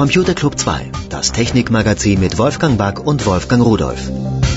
Computer Club 2, das Technikmagazin mit Wolfgang Back und Wolfgang Rudolph.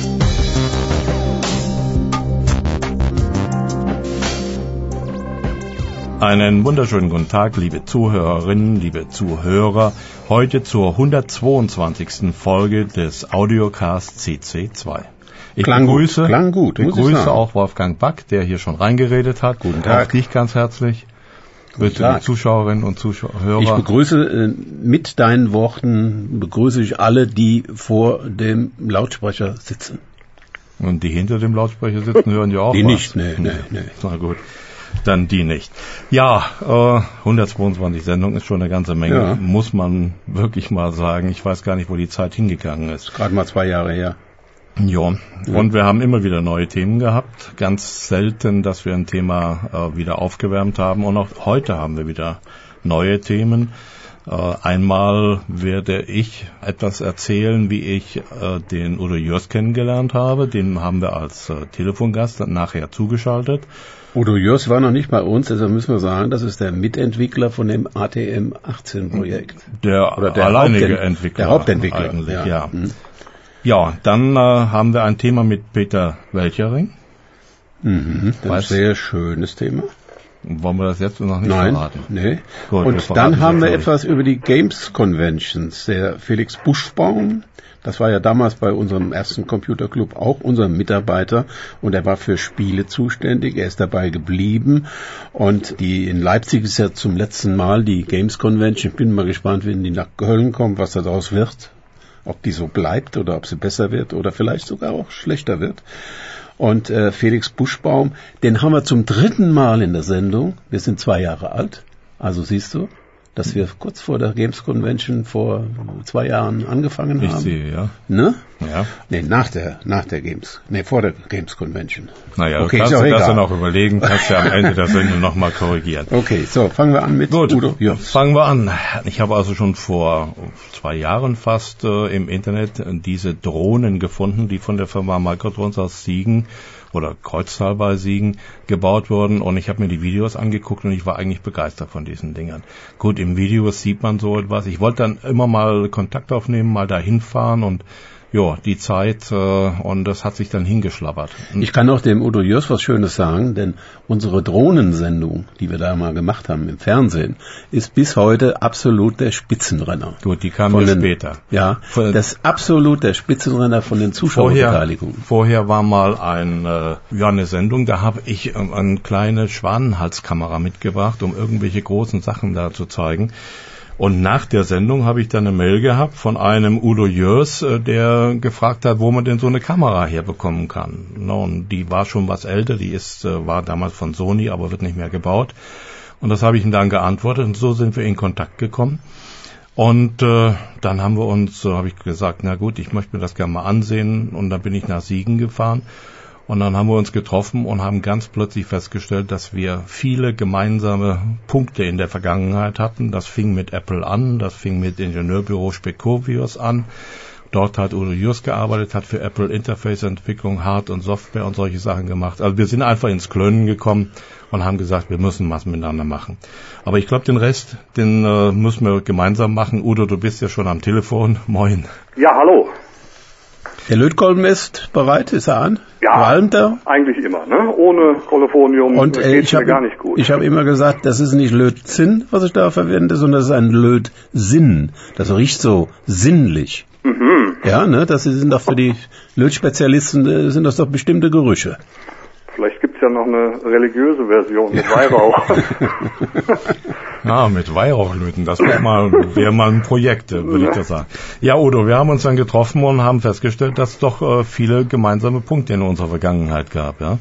Einen wunderschönen guten Tag, liebe Zuhörerinnen, liebe Zuhörer. Heute zur 122. Folge des Audiocast CC2. Ich begrüße auch Wolfgang Back, der hier schon reingeredet hat. Guten Tag. Auch dich ganz herzlich. Bitte die Zuschauerinnen und Zuhörer. Ich begrüße mit deinen Worten, begrüße ich alle, die vor dem Lautsprecher sitzen. Und die hinter dem Lautsprecher sitzen, hören ja auch die was. Nicht, nee. Na gut, dann die nicht. Ja, 122 Sendungen ist schon eine ganze Menge, muss man wirklich mal sagen. Ich weiß gar nicht, wo die Zeit hingegangen ist. Gerade mal 2 Jahre her. Ja, und wir haben immer wieder neue Themen gehabt. Ganz selten, dass wir ein Thema wieder aufgewärmt haben. Und auch heute haben wir wieder neue Themen. Einmal werde ich etwas erzählen, wie ich den Udo Jörs kennengelernt habe. Den haben wir als Telefongast nachher zugeschaltet. Udo Jörs war noch nicht bei uns, deshalb müssen wir sagen, das ist der Mitentwickler von dem ATM18-Projekt. Der alleinige Entwickler. Der Hauptentwickler. Eigentlich, ja. Ja, dann haben wir ein Thema mit Peter Welchering. Ein sehr schönes Thema. Wollen wir das jetzt noch nicht verraten? Nee. Gut, und dann haben wir etwas über die Games Conventions. Der Felix Buschbaum, das war ja damals bei unserem ersten Computerclub auch unser Mitarbeiter und er war für Spiele zuständig. Er ist dabei geblieben und die in Leipzig ist ja zum letzten Mal die Games Convention. Ich bin mal gespannt, wenn die nach Köln kommen, was daraus wird. Ob die so bleibt oder ob sie besser wird oder vielleicht sogar auch schlechter wird. Und Felix Buschbaum, den haben wir zum 3. Mal in der Sendung. Wir sind 2 Jahre alt. Also siehst du, dass wir kurz vor der Games Convention vor 2 Jahren angefangen haben. Ich sehe, ja. Ne? Ja. Nee, nach der Games. Nee, vor der Games Convention. Naja, okay, du kannst dir das ja noch überlegen, kannst ja am Ende der Sendung nochmal korrigieren. Okay, so, fangen wir an mit Udo Jörs. Fangen wir an. Ich habe also schon vor 2 Jahren fast im Internet diese Drohnen gefunden, die von der Firma Microtrons aus Siegen oder Kreuztal bei Siegen gebaut wurden und ich habe mir die Videos angeguckt und ich war eigentlich begeistert von diesen Dingern. Gut, im Video sieht man so etwas. Ich wollte dann immer mal Kontakt aufnehmen, mal dahin fahren und ja, die Zeit und das hat sich dann hingeschlappert. Ich kann auch dem Udo Jörs was Schönes sagen, denn unsere Drohnensendung, die wir da mal gemacht haben im Fernsehen, ist bis heute absolut der Spitzenrenner. Gut, die kam ja später. Ja, das ist absolut der Spitzenrenner von den Zuschauerbeteiligungen. Vorher war mal eine Sendung, da habe ich eine kleine Schwanenhalskamera mitgebracht, um irgendwelche großen Sachen da zu zeigen. Und nach der Sendung habe ich dann eine Mail gehabt von einem Udo Jörs, der gefragt hat, wo man denn so eine Kamera herbekommen kann. Und die war schon was älter, die war damals von Sony, aber wird nicht mehr gebaut. Und das habe ich ihm dann geantwortet und so sind wir in Kontakt gekommen. Und dann habe ich gesagt, na gut, ich möchte mir das gerne mal ansehen. Und dann bin ich nach Siegen gefahren. Und dann haben wir uns getroffen und haben ganz plötzlich festgestellt, dass wir viele gemeinsame Punkte in der Vergangenheit hatten. Das fing mit Apple an, das fing mit Ingenieurbüro Spekovius an. Dort hat Udo Jörs gearbeitet, hat für Apple Interface-Entwicklung, Hard- und Software und solche Sachen gemacht. Also wir sind einfach ins Klönen gekommen und haben gesagt, wir müssen was miteinander machen. Aber ich glaube, den Rest, den müssen wir gemeinsam machen. Udo, du bist ja schon am Telefon. Moin. Ja, hallo. Der Lötkolben ist bereit, ist er an? Ja, Qualmt er? eigentlich immer, ne? Ohne Kolophonium geht's mir gar nicht gut. Ich habe immer gesagt, das ist nicht Lötzinn, was ich da verwende, sondern das ist ein Lötsinn. Das riecht so sinnlich. Mhm. Ja, ne? Das sind doch für die Lötspezialisten, sind das doch bestimmte Gerüche. Vielleicht gibt's ja noch eine religiöse Version mit Weihrauch. Ja, mit Weihrauchlöten, das wäre mal ein Projekt, würde ich das sagen. Ja, Udo, wir haben uns dann getroffen und haben festgestellt, dass es doch viele gemeinsame Punkte in unserer Vergangenheit gab, ja?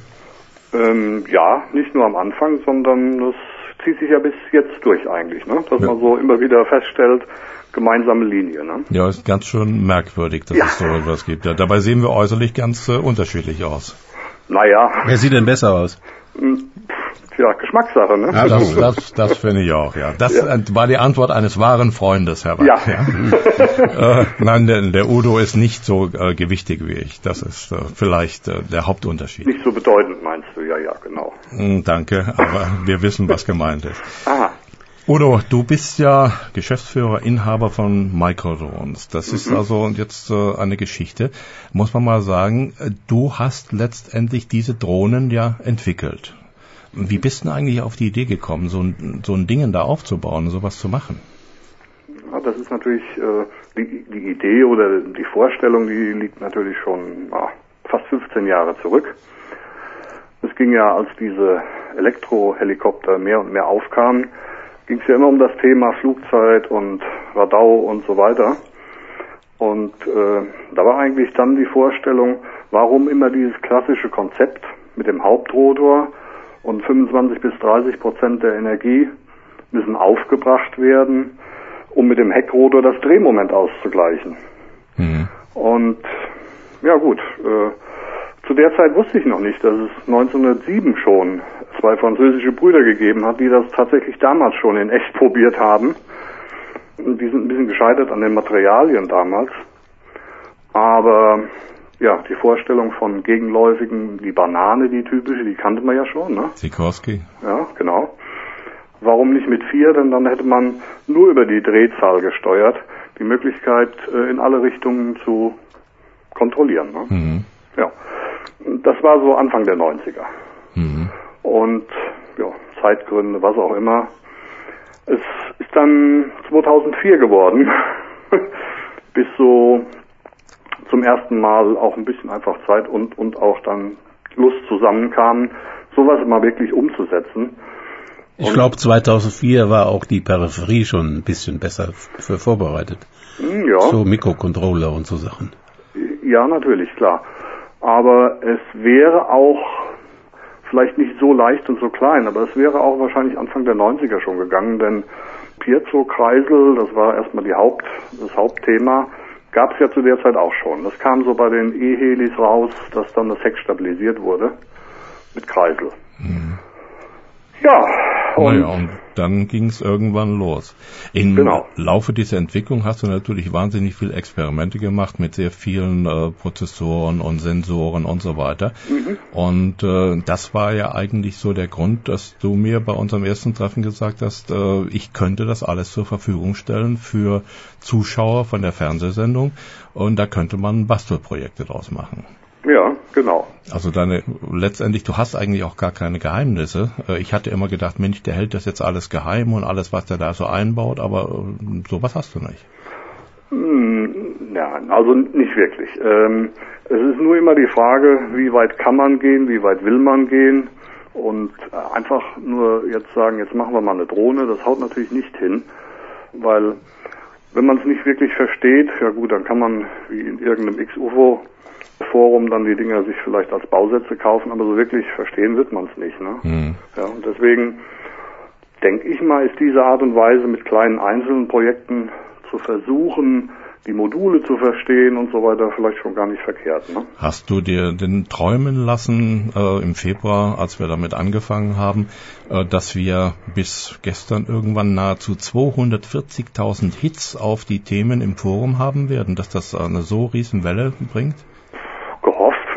Ja, nicht nur am Anfang, sondern das zieht sich ja bis jetzt durch eigentlich, ne? Dass man so immer wieder feststellt, gemeinsame Linie, ne? Ja, ist ganz schön merkwürdig, dass es so etwas gibt. Ja, dabei sehen wir äußerlich ganz unterschiedlich aus. Naja. Wer sieht denn besser aus? Ja, Geschmackssache, ne? Ja, das finde ich auch, ja. Das war die Antwort eines wahren Freundes, Herr Wack. Ja. Nein, der Udo ist nicht so gewichtig wie ich. Das ist vielleicht der Hauptunterschied. Nicht so bedeutend, meinst du? Ja, genau. Danke, aber wir wissen, was gemeint ist. Aha. Udo, du bist ja Geschäftsführer, Inhaber von Microdrones. Das ist also jetzt eine Geschichte. Muss man mal sagen, du hast letztendlich diese Drohnen ja entwickelt. Wie bist du eigentlich auf die Idee gekommen, so ein Ding da aufzubauen, sowas zu machen? Ja, das ist natürlich die Idee oder die Vorstellung, die liegt natürlich schon fast 15 Jahre zurück. Es ging ja, als diese Elektrohelikopter mehr und mehr aufkamen, ging es ja immer um das Thema Flugzeit und Radau und so weiter. Und da war eigentlich dann die Vorstellung, warum immer dieses klassische Konzept mit dem Hauptrotor und 25-30% der Energie müssen aufgebracht werden, um mit dem Heckrotor das Drehmoment auszugleichen. Mhm. Und ja gut, zu der Zeit wusste ich noch nicht, dass es 1907 schon 2 französische Brüder gegeben hat, die das tatsächlich damals schon in echt probiert haben. Die sind ein bisschen gescheitert an den Materialien damals. Aber ja, die Vorstellung von gegenläufigen, die Banane, die typische, die kannte man ja schon, ne? Sikorsky. Ja, genau. Warum nicht mit 4? Denn dann hätte man nur über die Drehzahl gesteuert, die Möglichkeit in alle Richtungen zu kontrollieren, ne? Mhm. Ja. Das war so Anfang der 90er. Mhm. Und ja, Zeitgründe, was auch immer. Es ist dann 2004 geworden, bis so zum ersten Mal auch ein bisschen einfach Zeit und auch dann Lust zusammenkamen, sowas mal wirklich umzusetzen. Ich glaube, 2004 war auch die Peripherie schon ein bisschen besser für vorbereitet. Ja. So Mikrocontroller und so Sachen. Ja, natürlich, klar. Aber es wäre auch vielleicht nicht so leicht und so klein, aber es wäre auch wahrscheinlich Anfang der 90er schon gegangen, denn Piezo-Kreisel, das war erstmal das Hauptthema, gab es ja zu der Zeit auch schon. Das kam so bei den E-Helis raus, dass dann das Heck stabilisiert wurde mit Kreisel. Mhm. Ja. Und dann ging es irgendwann los. Im Laufe dieser Entwicklung hast du natürlich wahnsinnig viele Experimente gemacht mit sehr vielen Prozessoren und Sensoren und so weiter. Mhm. Und das war ja eigentlich so der Grund, dass du mir bei unserem ersten Treffen gesagt hast, ich könnte das alles zur Verfügung stellen für Zuschauer von der Fernsehsendung und da könnte man Bastelprojekte draus machen. Ja, genau. Also letztendlich, du hast eigentlich auch gar keine Geheimnisse. Ich hatte immer gedacht, Mensch, der hält das jetzt alles geheim und alles, was der da so einbaut, aber sowas hast du nicht. Ja, also nicht wirklich. Es ist nur immer die Frage, wie weit kann man gehen, wie weit will man gehen und einfach nur jetzt sagen, jetzt machen wir mal eine Drohne, das haut natürlich nicht hin, weil wenn man es nicht wirklich versteht, ja gut, dann kann man wie in irgendeinem XUFO-Forum dann die Dinger sich vielleicht als Bausätze kaufen, aber so wirklich verstehen wird man es nicht, ne? Mhm. Ja, und deswegen denke ich mal, ist diese Art und Weise mit kleinen einzelnen Projekten zu versuchen, die Module zu verstehen und so weiter, vielleicht schon gar nicht verkehrt, ne? Hast du dir denn träumen lassen im Februar, als wir damit angefangen haben, dass wir bis gestern irgendwann nahezu 240.000 Hits auf die Themen im Forum haben werden, dass das eine so riesen Welle bringt? Gehofft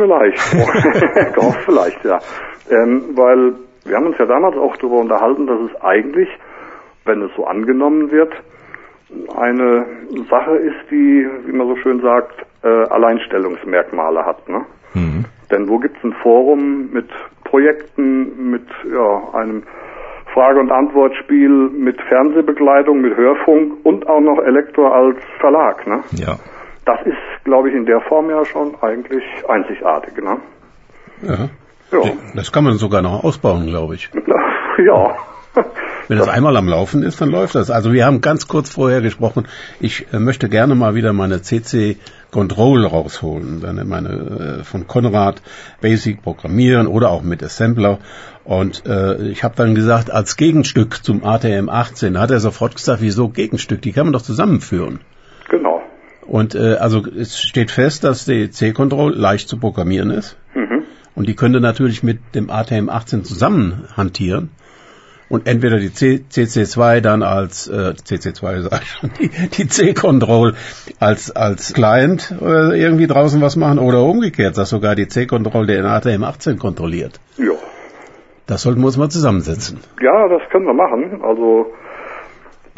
vielleicht, ja. Weil wir haben uns ja damals auch darüber unterhalten, dass es eigentlich, wenn es so angenommen wird, eine Sache ist, die, wie man so schön sagt, Alleinstellungsmerkmale hat, ne? Mhm. Denn wo gibt's ein Forum mit Projekten, mit einem Frage- und Antwortspiel, mit Fernsehbegleitung, mit Hörfunk und auch noch Elektor als Verlag, ne? Ja. Das ist, glaube ich, in der Form ja schon eigentlich einzigartig, ne? Ja. Das kann man sogar noch ausbauen, glaube ich. Ja. Wenn das einmal am Laufen ist, dann läuft das. Also wir haben ganz kurz vorher gesprochen, ich möchte gerne mal wieder meine CC Control rausholen, dann meine von Konrad Basic programmieren oder auch mit Assembler. Und ich habe dann gesagt, als Gegenstück zum ATM18, hat er sofort gesagt, wieso Gegenstück? Die kann man doch zusammenführen. Genau. Und also es steht fest, dass die C-Control leicht zu programmieren ist. Mhm. Und die könnte natürlich mit dem ATM18 zusammen hantieren. Und entweder die CC2 dann als CC2 sag ich schon, die C-Control als Client irgendwie draußen was machen oder umgekehrt, dass sogar die C-Control den ATM18 kontrolliert. Ja. Das sollten wir uns mal zusammensetzen. Ja, das können wir machen. Also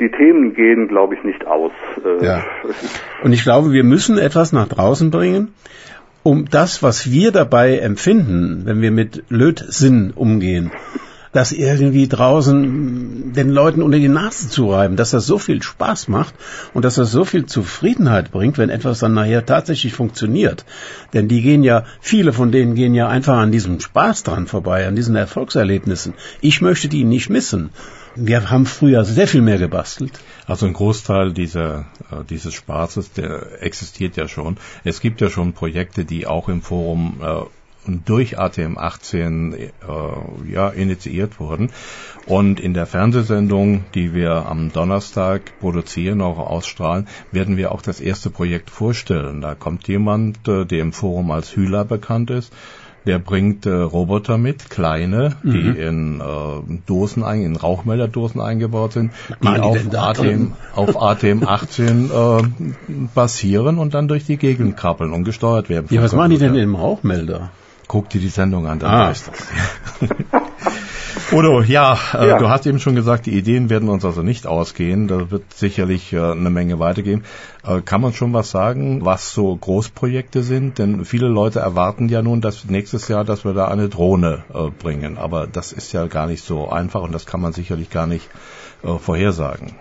die Themen gehen, glaube ich, nicht aus. Ja. Und ich glaube, wir müssen etwas nach draußen bringen, um das, was wir dabei empfinden, wenn wir mit Lötsinn umgehen, das irgendwie draußen den Leuten unter die Nase zu reiben, dass das so viel Spaß macht und dass das so viel Zufriedenheit bringt, wenn etwas dann nachher tatsächlich funktioniert. Denn viele von denen gehen ja einfach an diesem Spaß dran vorbei, an diesen Erfolgserlebnissen. Ich möchte die nicht missen. Wir haben früher sehr viel mehr gebastelt. Also ein Großteil dieses Spaßes, der existiert ja schon. Es gibt ja schon Projekte, die auch im Forum durch ATM18 initiiert wurden. Und in der Fernsehsendung, die wir am Donnerstag produzieren, auch ausstrahlen, werden wir auch das erste Projekt vorstellen. Da kommt jemand, der im Forum als Hühler bekannt ist, der bringt Roboter mit, kleine, die in Dosen, in Rauchmelderdosen eingebaut sind, die auf ATM18 basieren und dann durch die Gegend krabbeln und gesteuert werden. Ja, was machen die denn im Rauchmelder? Guck dir die Sendung an, dann weißt du das. Udo, du hast eben schon gesagt, die Ideen werden uns also nicht ausgehen. Da wird sicherlich eine Menge weitergehen. Kann man schon was sagen, was so Großprojekte sind? Denn viele Leute erwarten ja nun, dass nächstes Jahr, dass wir da eine Drohne bringen. Aber das ist ja gar nicht so einfach und das kann man sicherlich gar nicht vorhersagen.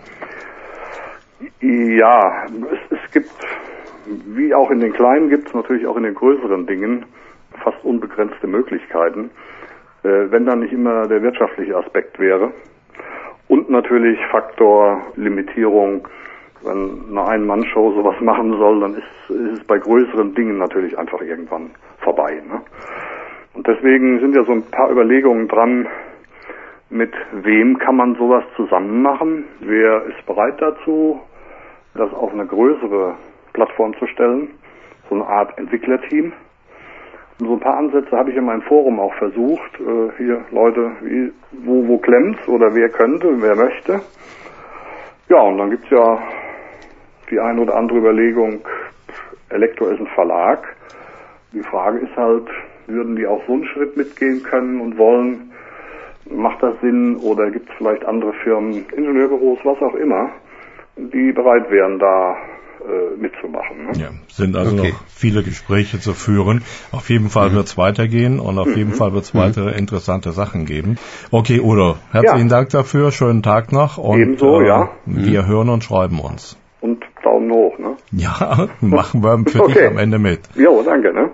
Ja, es gibt, wie auch in den kleinen, gibt es natürlich auch in den größeren Dingen fast unbegrenzte Möglichkeiten, wenn dann nicht immer der wirtschaftliche Aspekt wäre. Und natürlich Faktor Limitierung, wenn eine Ein-Mann-Show sowas machen soll, dann ist es bei größeren Dingen natürlich einfach irgendwann vorbei. Ne? Und deswegen sind ja so ein paar Überlegungen dran, mit wem kann man sowas zusammen machen? Wer ist bereit dazu, das auf eine größere Plattform zu stellen? So eine Art Entwicklerteam. Und so ein paar Ansätze habe ich in meinem Forum auch versucht. Hier, Leute, wo klemmt's oder wer könnte, wer möchte. Ja, und dann gibt's ja die ein oder andere Überlegung, Elektro ist ein Verlag. Die Frage ist halt, würden die auch so einen Schritt mitgehen können und wollen? Macht das Sinn oder gibt es vielleicht andere Firmen, Ingenieurbüros, was auch immer, die bereit wären, da mitzumachen. Ne? Ja, sind also noch viele Gespräche zu führen. Auf jeden Fall wird es weitergehen und auf jeden Fall wird es weitere interessante Sachen geben. Okay, Udo, herzlichen Dank dafür, schönen Tag noch und ebenso, wir hören und schreiben uns. Und Daumen hoch, ne? Ja, machen wir für dich am Ende mit. Jo, danke, ne?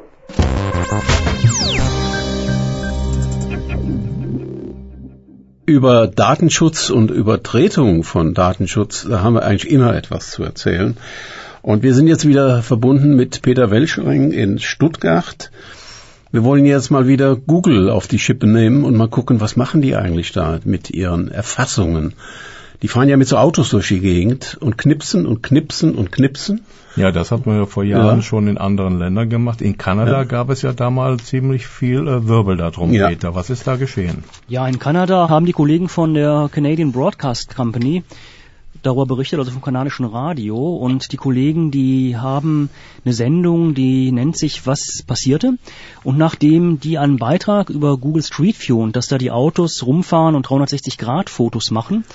Über Datenschutz und Übertretung von Datenschutz, da haben wir eigentlich immer etwas zu erzählen. Und wir sind jetzt wieder verbunden mit Peter Welschering in Stuttgart. Wir wollen jetzt mal wieder Google auf die Schippe nehmen und mal gucken, was machen die eigentlich da mit ihren Erfassungen. Die fahren ja mit so Autos durch die Gegend und knipsen und knipsen und knipsen. Ja, das hat man ja vor Jahren schon in anderen Ländern gemacht. In Kanada gab es ja damals ziemlich viel Wirbel darum, Peter. Was ist da geschehen? Ja, in Kanada haben die Kollegen von der Canadian Broadcast Company darüber berichtet, also vom kanadischen Radio. Und die Kollegen, die haben eine Sendung, die nennt sich Was passierte? Und nachdem die einen Beitrag über Google Street View und dass da die Autos rumfahren und 360-Grad-Fotos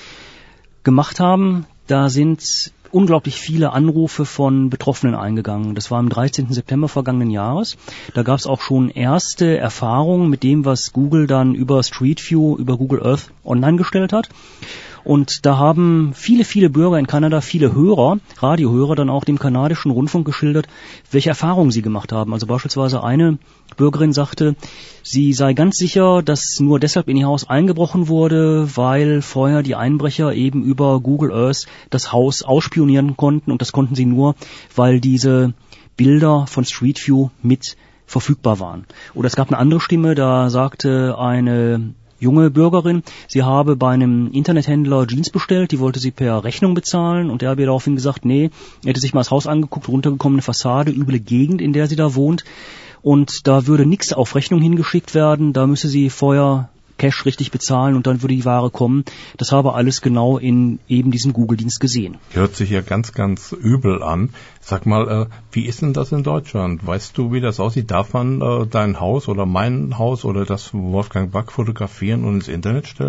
gemacht haben, da sind unglaublich viele Anrufe von Betroffenen eingegangen. Das war am 13. September vergangenen Jahres. Da gab es auch schon erste Erfahrungen mit dem, was Google dann über Street View, über Google Earth online gestellt hat. Und da haben viele Bürger in Kanada, viele Hörer, Radiohörer, dann auch dem kanadischen Rundfunk geschildert, welche Erfahrungen sie gemacht haben. Also beispielsweise eine Bürgerin sagte, sie sei ganz sicher, dass nur deshalb in ihr Haus eingebrochen wurde, weil vorher die Einbrecher eben über Google Earth das Haus ausspionieren konnten. Und das konnten sie nur, weil diese Bilder von Street View mit verfügbar waren. Oder es gab eine andere Stimme, da sagte eine junge Bürgerin, sie habe bei einem Internethändler Jeans bestellt, die wollte sie per Rechnung bezahlen und er habe ihr daraufhin gesagt, nee, er hätte sich mal das Haus angeguckt, runtergekommene Fassade, üble Gegend, in der sie da wohnt und da würde nichts auf Rechnung hingeschickt werden, da müsse sie vorher Cash richtig bezahlen und dann würde die Ware kommen. Das habe alles genau in eben diesem Google-Dienst gesehen. Hört sich ja ganz, ganz übel an. Sag mal, wie ist denn das in Deutschland? Weißt du, wie das aussieht? Darf man dein Haus oder mein Haus oder das Wolfgang Back fotografieren und ins Internet stellen?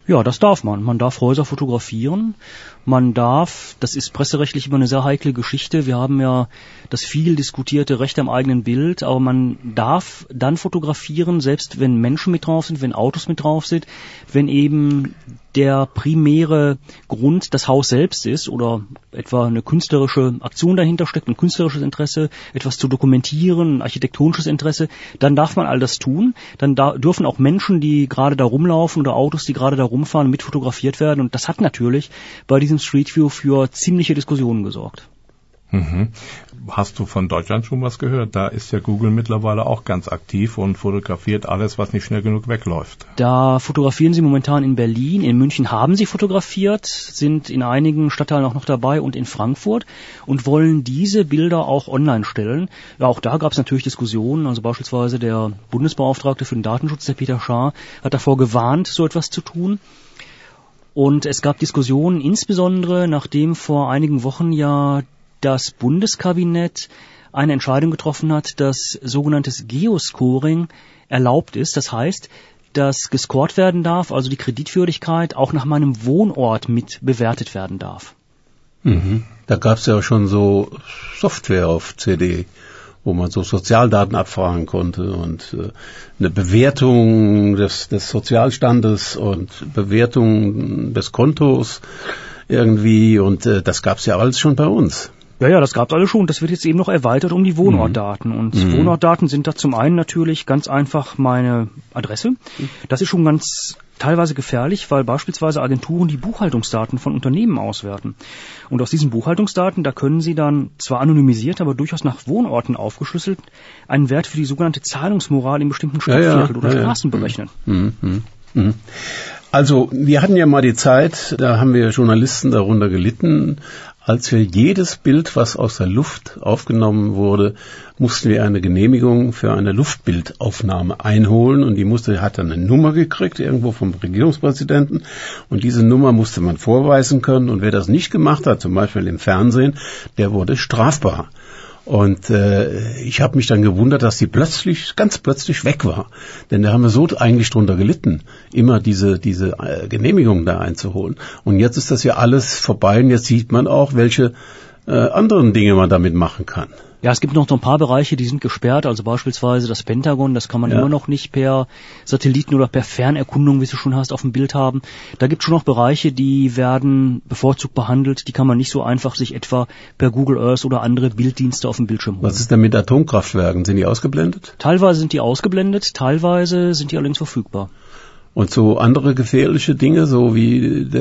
Ja, das darf man. Man darf Häuser fotografieren. Man darf, das ist presserechtlich immer eine sehr heikle Geschichte. Wir haben ja das viel diskutierte Recht am eigenen Bild, aber man darf dann fotografieren, selbst wenn Menschen mit drauf sind, wenn Autos mit drauf sind, wenn eben der primäre Grund das Haus selbst ist oder etwa eine künstlerische Aktion dahinter steckt, ein künstlerisches Interesse, etwas zu dokumentieren, ein architektonisches Interesse, dann darf man all das tun. Dann dürfen auch Menschen, die gerade da rumlaufen oder Autos, die gerade da rumfahren, mit fotografiert werden. Und das hat natürlich bei diesem Street View für ziemliche Diskussionen gesorgt. Mhm. Hast du von Deutschland schon was gehört? Da ist ja Google mittlerweile auch ganz aktiv und fotografiert alles, was nicht schnell genug wegläuft. Da fotografieren sie momentan in Berlin, in München haben sie fotografiert, sind in einigen Stadtteilen auch noch dabei und in Frankfurt und wollen diese Bilder auch online stellen. Ja, auch da gab es natürlich Diskussionen, also beispielsweise der Bundesbeauftragte für den Datenschutz, der Peter Schaar, hat davor gewarnt, so etwas zu tun. Und es gab Diskussionen, insbesondere nachdem vor einigen Wochen ja das Bundeskabinett eine Entscheidung getroffen hat, dass sogenanntes Geoscoring erlaubt ist. Das heißt, dass gescored werden darf, also die Kreditwürdigkeit auch nach meinem Wohnort mit bewertet werden darf. Mhm. Da gab es ja schon so Software auf CD, wo man so Sozialdaten abfragen konnte und eine Bewertung des Sozialstandes und Bewertung des Kontos irgendwie und das gab es ja alles schon bei uns. Ja, das gab's alle schon. Das wird jetzt eben noch erweitert um die Wohnortdaten. Und Wohnortdaten sind da zum einen natürlich ganz einfach meine Adresse. Das ist schon ganz teilweise gefährlich, weil beispielsweise Agenturen die Buchhaltungsdaten von Unternehmen auswerten. Und aus diesen Buchhaltungsdaten, da können sie dann zwar anonymisiert, aber durchaus nach Wohnorten aufgeschlüsselt einen Wert für die sogenannte Zahlungsmoral in bestimmten Stadtvierteln oder Straßen berechnen. Also, wir hatten ja mal die Zeit, da haben wir Journalisten darunter gelitten, als wir jedes Bild, was aus der Luft aufgenommen wurde, mussten wir eine Genehmigung für eine Luftbildaufnahme einholen und die hat dann eine Nummer gekriegt, irgendwo vom Regierungspräsidenten und diese Nummer musste man vorweisen können und wer das nicht gemacht hat, zum Beispiel im Fernsehen, der wurde strafbar. Und ich habe mich dann gewundert, dass die ganz plötzlich weg war. Denn da haben wir so eigentlich drunter gelitten, immer diese Genehmigung da einzuholen. Und jetzt ist das ja alles vorbei und jetzt sieht man auch, welche anderen Dinge man damit machen kann. Ja, es gibt noch so ein paar Bereiche, die sind gesperrt, also beispielsweise das Pentagon, das kann man immer noch nicht per Satelliten oder per Fernerkundung, wie du schon hast, auf dem Bild haben. Da gibt es schon noch Bereiche, die werden bevorzugt behandelt, die kann man nicht so einfach sich etwa per Google Earth oder andere Bilddienste auf dem Bildschirm holen. Was ist denn mit Atomkraftwerken? Sind die ausgeblendet? Teilweise sind die ausgeblendet, teilweise sind die allerdings verfügbar. Und so andere gefährliche Dinge, so wie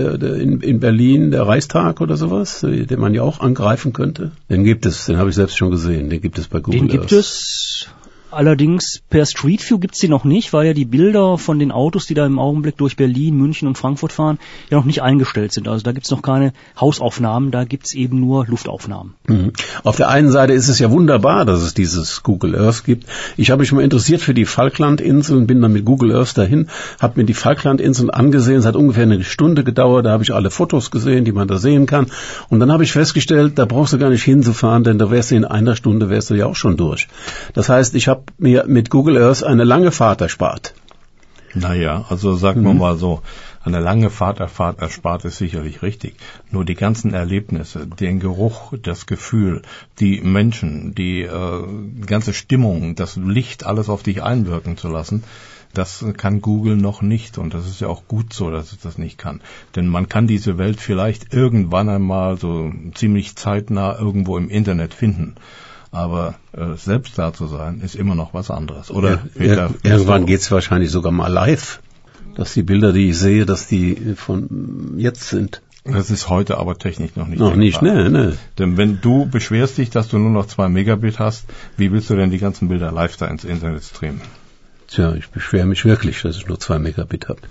in Berlin der Reichstag oder sowas, den man ja auch angreifen könnte? Den gibt es, den habe ich selbst schon gesehen, den gibt es bei Google Earth. Den gibt es, allerdings per Street View gibt's die noch nicht, weil ja die Bilder von den Autos, die da im Augenblick durch Berlin, München und Frankfurt fahren, ja noch nicht eingestellt sind. Also da gibt's noch keine Hausaufnahmen, da gibt's eben nur Luftaufnahmen. Mhm. Auf der einen Seite ist es ja wunderbar, dass es dieses Google Earth gibt. Ich habe mich mal interessiert für die Falklandinseln, bin dann mit Google Earth dahin, habe mir die Falklandinseln angesehen, es hat ungefähr eine Stunde gedauert, da habe ich alle Fotos gesehen, die man da sehen kann. Und dann habe ich festgestellt, da brauchst du gar nicht hinzufahren, denn da wärst du in einer Stunde ja auch schon durch. Das heißt, ich habe mir mit Google Earth eine lange Fahrt erspart. Naja, also sagen wir mal so, eine lange Fahrt erspart ist sicherlich richtig. Nur die ganzen Erlebnisse, den Geruch, das Gefühl, die Menschen, die ganze Stimmung, das Licht, alles auf dich einwirken zu lassen, das kann Google noch nicht und das ist ja auch gut so, dass es das nicht kann. Denn man kann diese Welt vielleicht irgendwann einmal so ziemlich zeitnah irgendwo im Internet finden. Aber selbst da zu sein, ist immer noch was anderes. Oder Peter, irgendwann geht's wahrscheinlich sogar mal live, dass die Bilder, die ich sehe, dass die von jetzt sind. Das ist heute aber technisch noch nicht. Noch nicht, ne. Denn wenn du beschwerst dich, dass du nur noch 2 Megabit hast, wie willst du denn die ganzen Bilder live da ins Internet streamen? Tja, ich beschwere mich wirklich, dass ich nur 2 Megabit habe.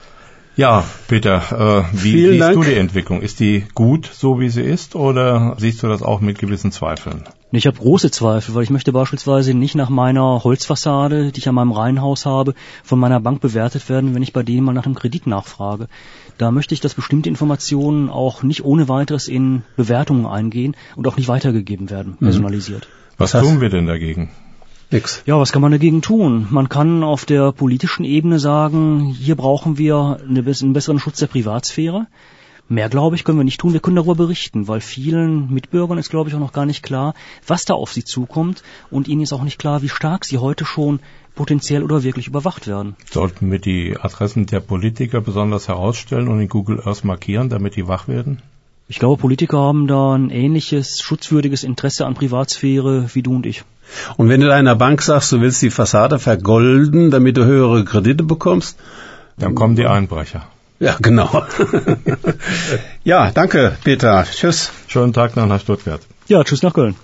Ja, Peter, wie siehst du die Entwicklung? Ist die gut, so wie sie ist, oder siehst du das auch mit gewissen Zweifeln? Ich habe große Zweifel, weil ich möchte beispielsweise nicht nach meiner Holzfassade, die ich an meinem Reihenhaus habe, von meiner Bank bewertet werden, wenn ich bei denen mal nach einem Kredit nachfrage. Da möchte ich, dass bestimmte Informationen auch nicht ohne weiteres in Bewertungen eingehen und auch nicht weitergegeben werden, personalisiert. Was tun wir denn dagegen? Nix. Ja, was kann man dagegen tun? Man kann auf der politischen Ebene sagen, hier brauchen wir einen besseren Schutz der Privatsphäre. Mehr, glaube ich, können wir nicht tun. Wir können darüber berichten, weil vielen Mitbürgern ist, glaube ich, auch noch gar nicht klar, was da auf sie zukommt. Und ihnen ist auch nicht klar, wie stark sie heute schon potenziell oder wirklich überwacht werden. Sollten wir die Adressen der Politiker besonders herausstellen und in Google Earth markieren, damit die wach werden? Ich glaube, Politiker haben da ein ähnliches, schutzwürdiges Interesse an Privatsphäre wie du und ich. Und wenn du deiner Bank sagst, du willst die Fassade vergolden, damit du höhere Kredite bekommst, dann kommen die Einbrecher. Ja, genau. Ja, danke, Peter. Tschüss. Schönen Tag nach Stuttgart. Ja, tschüss nach Köln.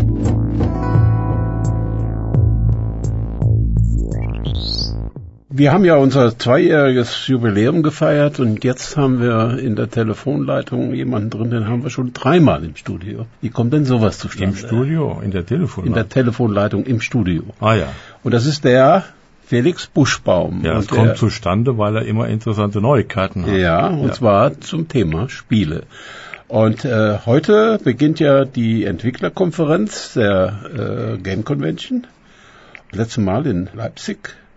Wir haben ja unser 2-jähriges Jubiläum gefeiert und jetzt haben wir in der Telefonleitung jemanden drin, den haben wir schon 3-mal im Studio. Wie kommt denn sowas zustande? Im Studio? In der Telefonleitung? In der Telefonleitung im Studio. Ah ja. Und das ist der Felix Buschbaum. Ja, das kommt zustande, weil er immer interessante Neuigkeiten hat. Ja, und zwar zum Thema Spiele. Und heute beginnt ja die Entwicklerkonferenz der Game Convention. Letztes Mal in Leipzig.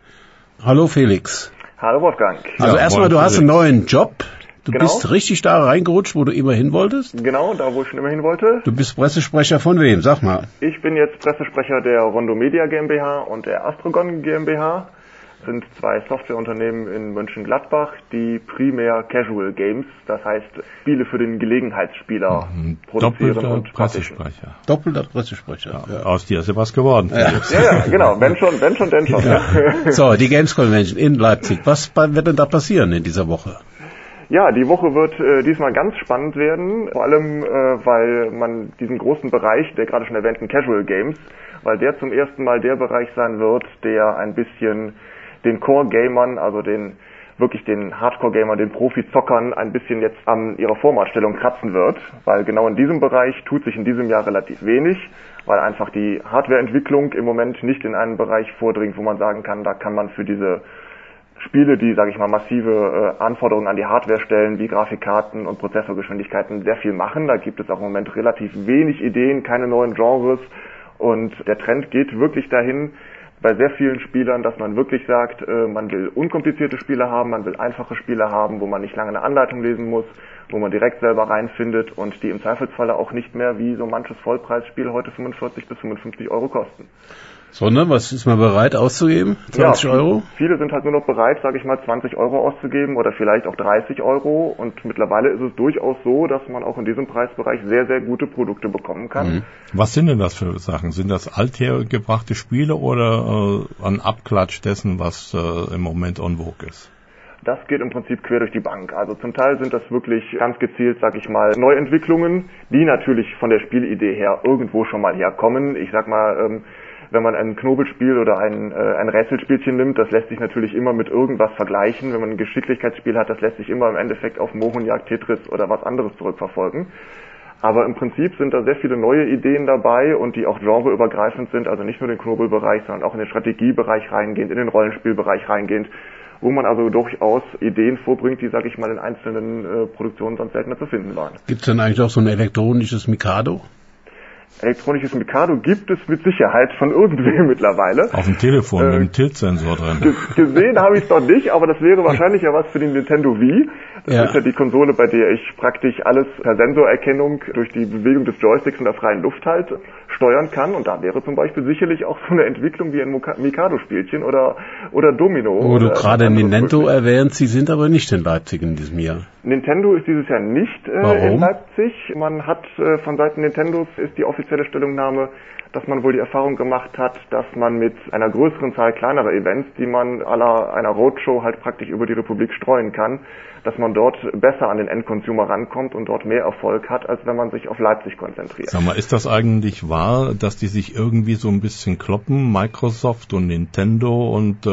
Hallo Felix. Hallo Wolfgang. Also erstmal, du hast einen neuen Job. Du Genau. bist richtig da reingerutscht, wo du immer hin wolltest. Genau, da wo ich schon immer hin wollte. Du bist Pressesprecher von wem? Sag mal. Ich bin jetzt Pressesprecher der Rondo Media GmbH und der Astrogon GmbH. Das sind 2 Softwareunternehmen in Mönchengladbach, die primär Casual Games, das heißt Spiele für den Gelegenheitsspieler produzieren Doppelter und Pressesprecher. Doppelter Pressesprecher. Ja. Aus dir ist ja was geworden. Ja, genau. Wenn schon, denn schon. Ja. So, die Games Convention in Leipzig. Was wird denn da passieren in dieser Woche? Ja, die Woche wird diesmal ganz spannend werden, vor allem weil man diesen großen Bereich der gerade schon erwähnten Casual Games, weil der zum ersten Mal der Bereich sein wird, der ein bisschen den Core-Gamern, also den Hardcore-Gamern, den Profi-Zockern ein bisschen jetzt an ihrer Vormachtstellung kratzen wird, weil genau in diesem Bereich tut sich in diesem Jahr relativ wenig, weil einfach die Hardwareentwicklung im Moment nicht in einen Bereich vordringt, wo man sagen kann, da kann man für diese Spiele, die, sage ich mal, massive Anforderungen an die Hardware stellen, wie Grafikkarten und Prozessorgeschwindigkeiten, sehr viel machen. Da gibt es auch im Moment relativ wenig Ideen, keine neuen Genres und der Trend geht wirklich dahin, bei sehr vielen Spielern, dass man wirklich sagt, man will unkomplizierte Spiele haben, man will einfache Spiele haben, wo man nicht lange eine Anleitung lesen muss, wo man direkt selber reinfindet und die im Zweifelsfalle auch nicht mehr wie so manches Vollpreisspiel heute 45 bis 55 Euro kosten. Sondern, was ist man bereit auszugeben? 20 Euro? Viele sind halt nur noch bereit, sage ich mal, 20 Euro auszugeben oder vielleicht auch 30 Euro. Und mittlerweile ist es durchaus so, dass man auch in diesem Preisbereich sehr, sehr gute Produkte bekommen kann. Mhm. Was sind denn das für Sachen? Sind das althergebrachte Spiele oder ein Abklatsch dessen, was im Moment en vogue ist? Das geht im Prinzip quer durch die Bank. Also zum Teil sind das wirklich ganz gezielt, sag ich mal, Neuentwicklungen, die natürlich von der Spielidee her irgendwo schon mal herkommen. Ich sag mal, wenn man ein Knobelspiel oder ein Rätselspielchen nimmt, das lässt sich natürlich immer mit irgendwas vergleichen. Wenn man ein Geschicklichkeitsspiel hat, das lässt sich immer im Endeffekt auf Mohrenjagd, Tetris oder was anderes zurückverfolgen. Aber im Prinzip sind da sehr viele neue Ideen dabei und die auch genreübergreifend sind, also nicht nur in den Knobelbereich, sondern auch in den Strategiebereich reingehend, in den Rollenspielbereich reingehend, wo man also durchaus Ideen vorbringt, die, sag ich mal, in einzelnen Produktionen sonst seltener zu finden waren. Gibt es denn eigentlich auch so ein elektronisches Mikado? Elektronisches Mikado gibt es mit Sicherheit von irgendwem mittlerweile. Auf dem Telefon mit einem Tiltsensor drin. Gesehen habe ich es noch nicht, aber das wäre wahrscheinlich ja was für den Nintendo Wii. Das ist ja die Konsole, bei der ich praktisch alles per Sensorerkennung durch die Bewegung des Joysticks in der freien Luft halt steuern kann. Und da wäre zum Beispiel sicherlich auch so eine Entwicklung wie ein Mikado-Spielchen oder Domino. Wo du gerade Nintendo erwähnst, sie sind aber nicht in Leipzig in diesem Jahr. Nintendo ist dieses Jahr nicht in Leipzig. Man hat von Seiten Nintendos ist die offizielle Stellungnahme, dass man wohl die Erfahrung gemacht hat, dass man mit einer größeren Zahl kleinerer Events, die man à la einer Roadshow halt praktisch über die Republik streuen kann, dass man dort besser an den Endconsumer rankommt und dort mehr Erfolg hat, als wenn man sich auf Leipzig konzentriert. Sag mal, ist das eigentlich wahr, dass die sich irgendwie so ein bisschen kloppen, Microsoft und Nintendo und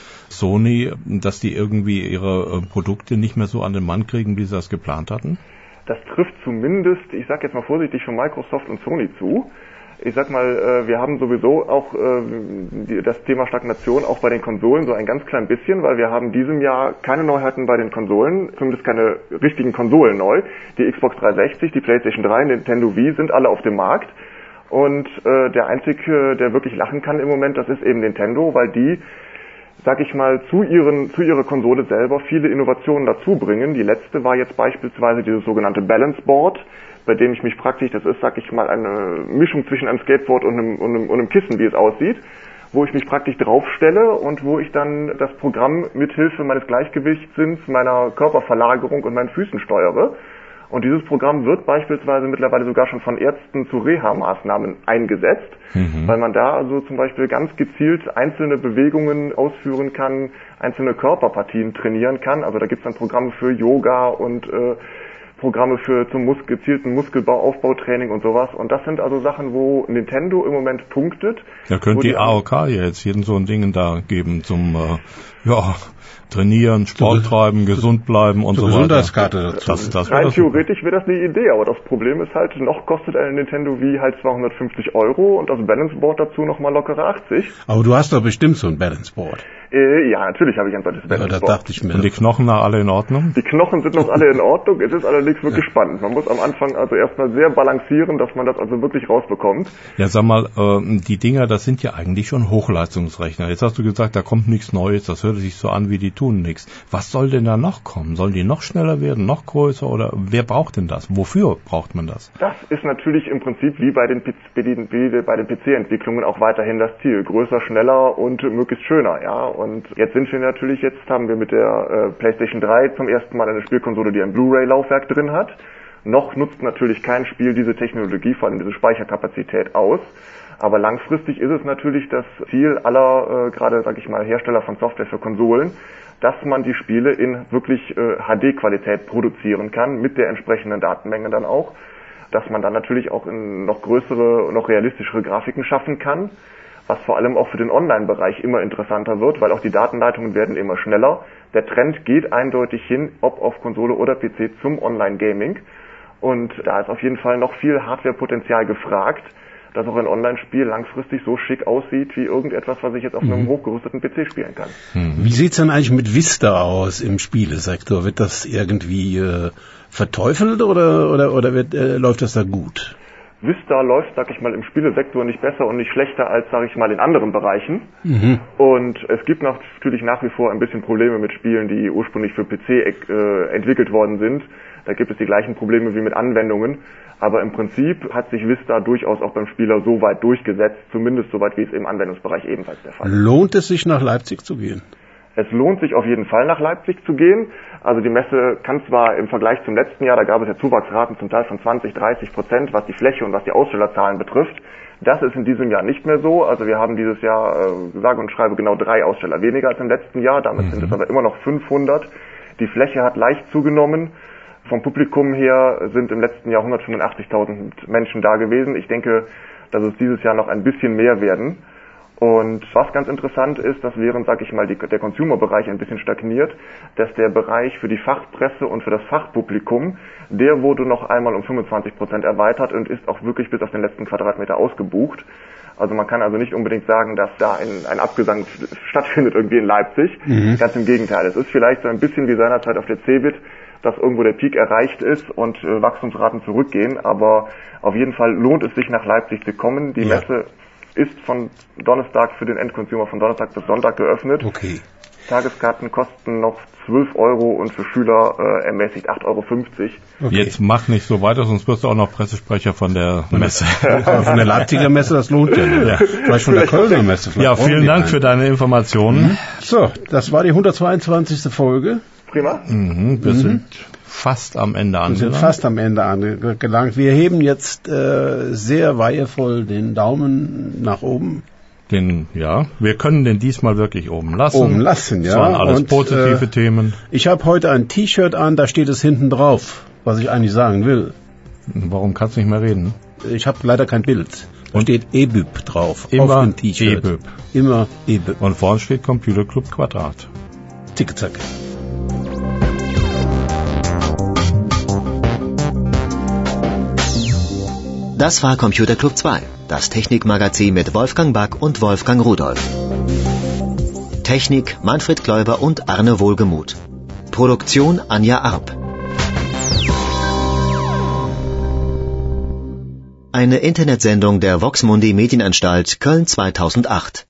Sony, dass die irgendwie ihre Produkte nicht mehr so an den Mann kriegen, wie sie das geplant hatten? Das trifft zumindest, ich sage jetzt mal vorsichtig, von Microsoft und Sony zu. Ich sag mal, wir haben sowieso auch das Thema Stagnation auch bei den Konsolen so ein ganz klein bisschen, weil wir haben diesem Jahr keine Neuheiten bei den Konsolen, zumindest keine richtigen Konsolen neu. Die Xbox 360, die PlayStation 3, Nintendo Wii sind alle auf dem Markt. Und der Einzige, der wirklich lachen kann im Moment, das ist eben Nintendo, weil die, sag ich mal, zu ihrer Konsole selber viele Innovationen dazu bringen. Die letzte war jetzt beispielsweise dieses sogenannte Balance Board, bei dem ich mich praktisch, das ist, sag ich mal, eine Mischung zwischen einem Skateboard und einem Kissen, wie es aussieht, wo ich mich praktisch draufstelle und wo ich dann das Programm mithilfe meines Gleichgewichtssinns, meiner Körperverlagerung und meinen Füßen steuere. Und dieses Programm wird beispielsweise mittlerweile sogar schon von Ärzten zu Reha-Maßnahmen eingesetzt, weil man da also zum Beispiel ganz gezielt einzelne Bewegungen ausführen kann, einzelne Körperpartien trainieren kann. Also da gibt es dann Programme für Yoga und Programme zum gezielten Muskelaufbautraining und sowas. Und das sind also Sachen, wo Nintendo im Moment punktet. Ja, könnte die AOK ja jetzt jeden so ein Ding da geben zum trainieren, Sport treiben, gesund bleiben und so weiter. Gesundheitskarte dazu. Rein theoretisch wäre das eine Idee, aber das Problem ist halt, noch kostet eine Nintendo Wii halt 250 € und das Balance Board dazu nochmal lockere 80. Aber du hast doch bestimmt so ein Balance Board. Ja, natürlich habe ich ein solches Balance Board. Das dachte ich mir. Und die Knochen noch alle in Ordnung? Die Knochen sind noch alle in Ordnung, es ist allerdings wirklich spannend. Man muss am Anfang also erstmal sehr balancieren, dass man das also wirklich rausbekommt. Ja, sag mal, die Dinger, das sind ja eigentlich schon Hochleistungsrechner. Jetzt hast du gesagt, da kommt nichts Neues, das hört sich so an, wie die tun nichts. Was soll denn da noch kommen? Sollen die noch schneller werden, noch größer oder wer braucht denn das? Wofür braucht man das? Das ist natürlich im Prinzip wie bei den PC-Entwicklungen auch weiterhin das Ziel. Größer, schneller und möglichst schöner, ja. Und jetzt haben wir mit der PlayStation 3 zum ersten Mal eine Spielkonsole, die ein Blu-ray-Laufwerk drin hat. Noch nutzt natürlich kein Spiel diese Technologie, vor allem diese Speicherkapazität aus. Aber langfristig ist es natürlich das Ziel aller, gerade, sag ich mal, Hersteller von Software für Konsolen, dass man die Spiele in wirklich HD-Qualität produzieren kann, mit der entsprechenden Datenmenge dann auch, dass man dann natürlich auch in noch größere, noch realistischere Grafiken schaffen kann, was vor allem auch für den Online-Bereich immer interessanter wird, weil auch die Datenleitungen werden immer schneller. Der Trend geht eindeutig hin, ob auf Konsole oder PC, zum Online-Gaming. Und da ist auf jeden Fall noch viel Hardware-Potenzial gefragt, dass auch ein Online-Spiel langfristig so schick aussieht wie irgendetwas, was ich jetzt auf einem hochgerüsteten PC spielen kann. Wie sieht's denn eigentlich mit Vista aus im Spielesektor? Wird das irgendwie verteufelt oder läuft das da gut? Vista läuft, sag ich mal, im Spielesektor nicht besser und nicht schlechter als, sag ich mal, in anderen Bereichen. Und es gibt natürlich nach wie vor ein bisschen Probleme mit Spielen, die ursprünglich für PC entwickelt worden sind. Da gibt es die gleichen Probleme wie mit Anwendungen. Aber im Prinzip hat sich Vista durchaus auch beim Spieler so weit durchgesetzt, zumindest so weit wie es im Anwendungsbereich ebenfalls der Fall ist. Lohnt es sich, nach Leipzig zu gehen? Es lohnt sich auf jeden Fall, nach Leipzig zu gehen. Also die Messe kann zwar im Vergleich zum letzten Jahr, da gab es ja Zuwachsraten zum Teil von 20-30%, was die Fläche und was die Ausstellerzahlen betrifft. Das ist in diesem Jahr nicht mehr so. Also wir haben dieses Jahr, sage und schreibe, genau 3 Aussteller weniger als im letzten Jahr. Damit sind es aber immer noch 500. Die Fläche hat leicht zugenommen. Vom Publikum her sind im letzten Jahr 185.000 Menschen da gewesen. Ich denke, dass es dieses Jahr noch ein bisschen mehr werden. Und was ganz interessant ist, dass während, sag ich mal, der Consumer-Bereich ein bisschen stagniert, dass der Bereich für die Fachpresse und für das Fachpublikum, der wurde noch einmal um 25% erweitert und ist auch wirklich bis auf den letzten Quadratmeter ausgebucht. Also man kann also nicht unbedingt sagen, dass da ein Abgesang stattfindet irgendwie in Leipzig. Ganz im Gegenteil. Es ist vielleicht so ein bisschen wie seinerzeit auf der CeBIT, dass irgendwo der Peak erreicht ist und Wachstumsraten zurückgehen. Aber auf jeden Fall lohnt es sich, nach Leipzig zu kommen. Die Messe ist von Donnerstag für den Endconsumer von Donnerstag bis Sonntag geöffnet. Okay. Tageskarten kosten noch 12 € und für Schüler ermäßigt 8,50 €. Okay. Jetzt mach nicht so weiter, sonst wirst du auch noch Pressesprecher von der Messe. Von der Leipziger Messe, das lohnt ja nicht. Vielleicht von der Kölner Messe. Ja, vielen Dank für deine Informationen. So, das war die 122. Folge. Prima. Wir sind fast am Ende angelangt. Wir heben jetzt sehr weihevoll den Daumen nach oben. Wir können den diesmal wirklich oben lassen. Oben lassen, ja. Das waren alles positive Themen. Ich habe heute ein T-Shirt an, da steht es hinten drauf, was ich eigentlich sagen will. Warum kannst du nicht mehr reden? Ich habe leider kein Bild. Da steht EBÜB drauf, immer auf dem T-Shirt. EBÜB. Immer EBÜB. Und vorne steht Computer Club Quadrat. Zick-zack. Das war Computer Club 2, das Technikmagazin mit Wolfgang Back und Wolfgang Rudolf. Technik Manfred Kläuber und Arne Wohlgemuth. Produktion Anja Arp. Eine Internetsendung der Vox Mundi Medienanstalt Köln 2008.